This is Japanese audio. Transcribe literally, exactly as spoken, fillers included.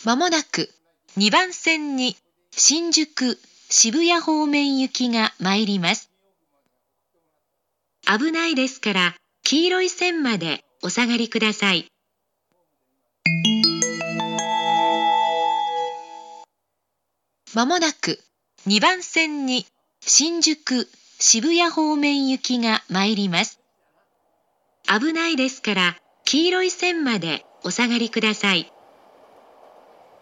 まもなくにばん線に新宿渋谷方面行きが参ります。危ないですから黄色い線までお下がりください。まもなくにばん線に新宿渋谷方面行きが参ります。危ないですから黄色い線までお下がりください。